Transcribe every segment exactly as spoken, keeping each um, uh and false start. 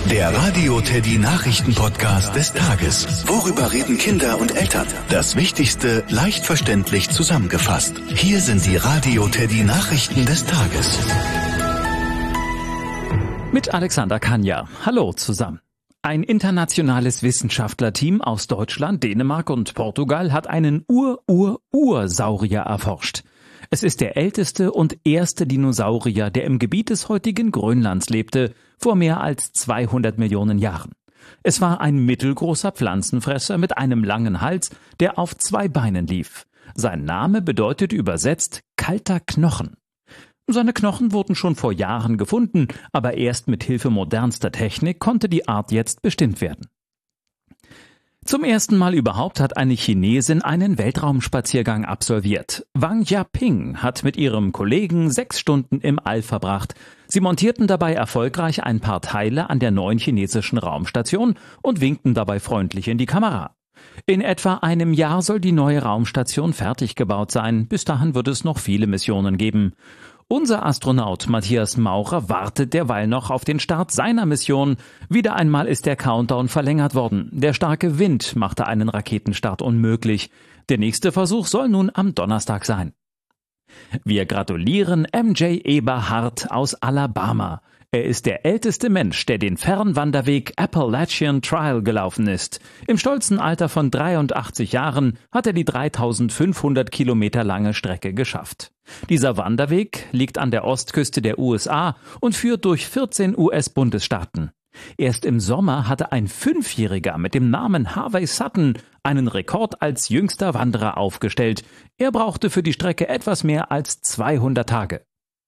Der Radio Teddy Nachrichten-Podcast des Tages. Worüber reden Kinder und Eltern? Das Wichtigste leicht verständlich zusammengefasst. Hier sind die Radio Teddy Nachrichten des Tages. Mit Alexander Kanja. Hallo zusammen. Ein internationales Wissenschaftlerteam aus Deutschland, Dänemark und Portugal hat einen Ur-Ur-Ursaurier erforscht. Es ist der älteste und erste Dinosaurier, der im Gebiet des heutigen Grönlands lebte, vor mehr als zweihundert Millionen Jahren. Es war ein mittelgroßer Pflanzenfresser mit einem langen Hals, der auf zwei Beinen lief. Sein Name bedeutet übersetzt kalter Knochen. Seine Knochen wurden schon vor Jahren gefunden, aber erst mit Hilfe modernster Technik konnte die Art jetzt bestimmt werden. Zum ersten Mal überhaupt hat eine Chinesin einen Weltraumspaziergang absolviert. Wang Jiaping hat mit ihrem Kollegen sechs Stunden im All verbracht. Sie montierten dabei erfolgreich ein paar Teile an der neuen chinesischen Raumstation und winkten dabei freundlich in die Kamera. In etwa einem Jahr soll die neue Raumstation fertig gebaut sein. Bis dahin wird es noch viele Missionen geben. Unser Astronaut Matthias Maurer wartet derweil noch auf den Start seiner Mission. Wieder einmal ist der Countdown verlängert worden. Der starke Wind machte einen Raketenstart unmöglich. Der nächste Versuch soll nun am Donnerstag sein. Wir gratulieren M J Eberhard aus Alabama. Er ist der älteste Mensch, der den Fernwanderweg Appalachian Trail gelaufen ist. Im stolzen Alter von dreiundachtzig Jahren hat er die dreitausendfünfhundert Kilometer lange Strecke geschafft. Dieser Wanderweg liegt an der Ostküste der U S A und führt durch vierzehn U S-Bundesstaaten. Erst im Sommer hatte ein Fünfjähriger mit dem Namen Harvey Sutton einen Rekord als jüngster Wanderer aufgestellt. Er brauchte für die Strecke etwas mehr als zweihundert Tage.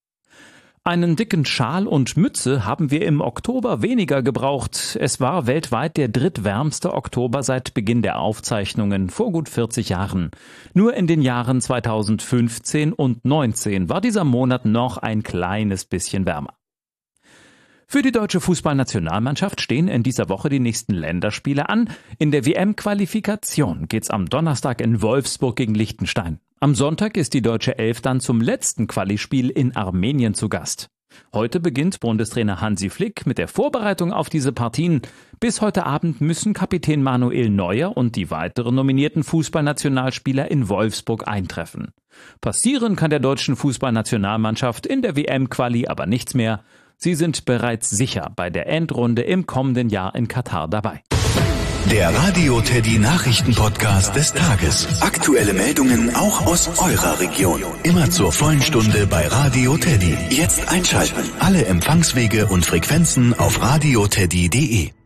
Einen dicken Schal und Mütze haben wir im Oktober weniger gebraucht. Es war weltweit der drittwärmste Oktober seit Beginn der Aufzeichnungen vor gut vierzig Jahren. Nur in den Jahren zweitausendfünfzehn und neunzehn war dieser Monat noch ein kleines bisschen wärmer. Für die deutsche Fußballnationalmannschaft stehen in dieser Woche die nächsten Länderspiele an. In der W M-Qualifikation geht's am Donnerstag in Wolfsburg gegen Liechtenstein. Am Sonntag ist die deutsche Elf dann zum letzten Qualispiel in Armenien zu Gast. Heute beginnt Bundestrainer Hansi Flick mit der Vorbereitung auf diese Partien. Bis heute Abend müssen Kapitän Manuel Neuer und die weiteren nominierten Fußballnationalspieler in Wolfsburg eintreffen. Passieren kann der deutschen Fußballnationalmannschaft in der W M-Quali aber nichts mehr. Sie sind bereits sicher bei der Endrunde im kommenden Jahr in Katar dabei. Der Radio Teddy Nachrichten-Podcast des Tages. Aktuelle Meldungen auch aus eurer Region. Immer zur vollen Stunde bei Radio Teddy. Jetzt einschalten. Alle Empfangswege und Frequenzen auf radioteddy punkt de.